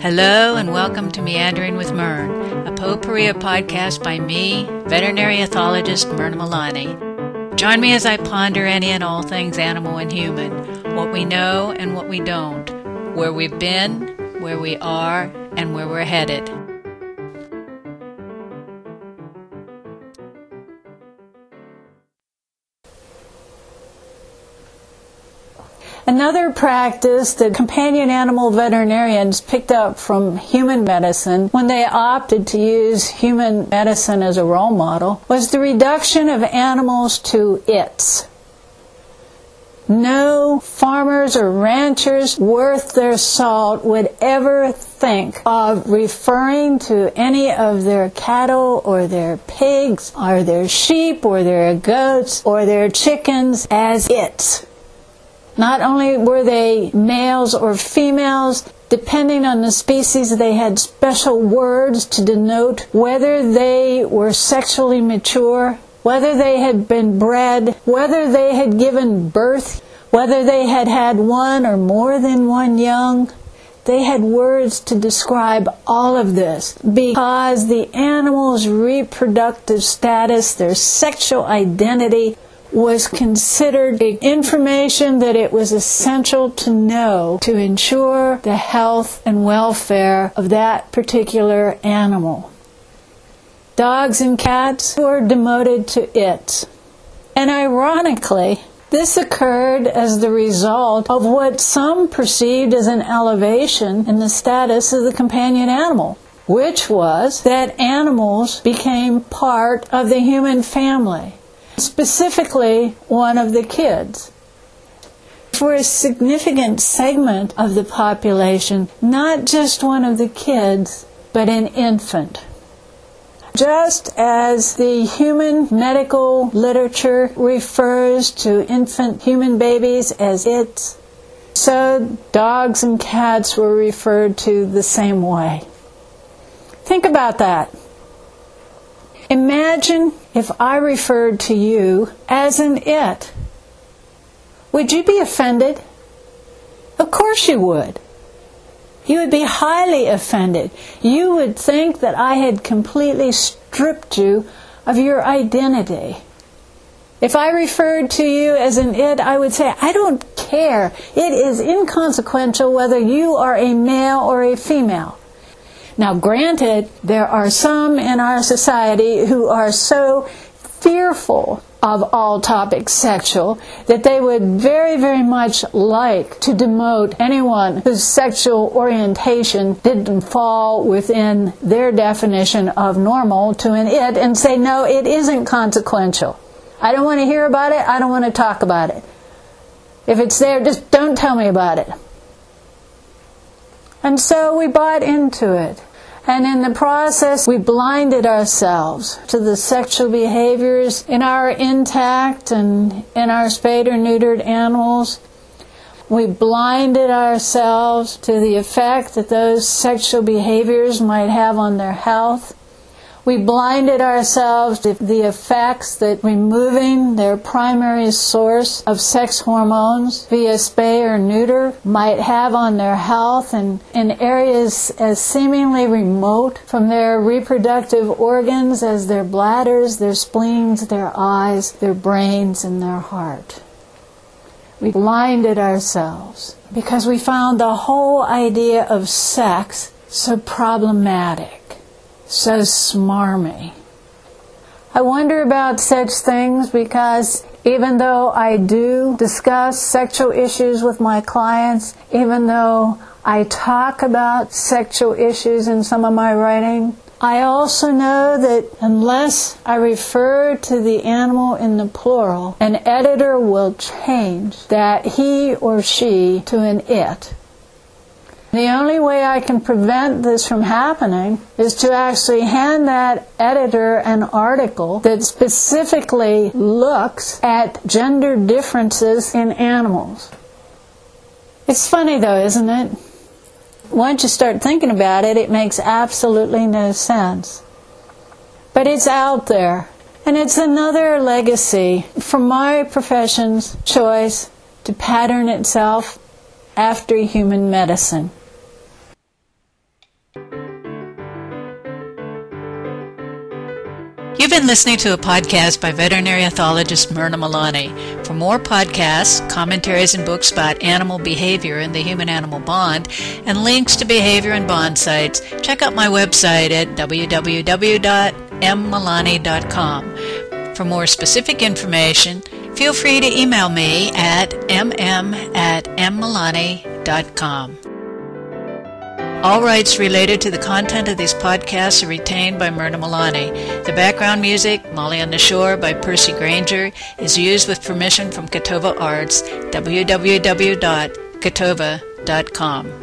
Hello and welcome to Meandering with Mern, a potpourri podcast by me, veterinary ethologist Myrna Milani. Join me as I ponder any and all things animal and human, what we know and what we don't, where we've been, where we are, and where we're headed. Another practice that companion animal veterinarians picked up from human medicine when they opted to use human medicine as a role model was the reduction of animals to its. No farmers or ranchers worth their salt would ever think of referring to any of their cattle or their pigs or their sheep or their goats or their chickens as its. Not only were they males or females, depending on the species, they had special words to denote whether they were sexually mature, whether they had been bred, whether they had given birth, whether they had had one or more than one young. They had words to describe all of this because the animal's reproductive status, their sexual identity, was considered information that it was essential to know to ensure the health and welfare of that particular animal. Dogs and cats were demoted to its. And ironically, this occurred as the result of what some perceived as an elevation in the status of the companion animal, which was that animals became part of the human family. Specifically, one of the kids. For a significant segment of the population, not just one of the kids, but an infant. Just as the human medical literature refers to infant human babies as its, so dogs and cats were referred to the same way. Think about that. Imagine if I referred to you as an it. Would you be offended? Of course you would. You would be highly offended. You would think that I had completely stripped you of your identity. If I referred to you as an it, I would say, I don't care. It is inconsequential whether you are a male or a female. Now, granted, there are some in our society who are so fearful of all topics sexual that they would very, very much like to demote anyone whose sexual orientation didn't fall within their definition of normal to an it and say, no, it isn't consequential. I don't want to hear about it. I don't want to talk about it. If it's there, just don't tell me about it. And so we bought into it. And in the process, we blinded ourselves to the sexual behaviors in our intact and in our spayed or neutered animals. We blinded ourselves to the effect that those sexual behaviors might have on their health. We blinded ourselves to the effects that removing their primary source of sex hormones via spay or neuter might have on their health and in areas as seemingly remote from their reproductive organs as their bladders, their spleens, their eyes, their brains, and their heart. We blinded ourselves because we found the whole idea of sex so problematic. So smarmy. I wonder about such things because even though I do discuss sexual issues with my clients, even though I talk about sexual issues in some of my writing, I also know that unless I refer to the animal in the plural, an editor will change that he or she to an it. The only way I can prevent this from happening is to actually hand that editor an article that specifically looks at gender differences in animals. It's funny though, isn't it? Once you start thinking about it, it makes absolutely no sense. But it's out there. And it's another legacy from my profession's choice to pattern itself after human medicine. You've been listening to a podcast by veterinary ethologist Myrna Milani. For more podcasts, commentaries, and books about animal behavior and the human-animal bond, and links to behavior and bond sites, check out my website at www.mmilani.com. For more specific information, feel free to email me at mm@mmilani.com. All rights related to the content of these podcasts are retained by Myrna Milani. The background music, Molly on the Shore by Percy Granger, is used with permission from Catova Arts, www.catova.com.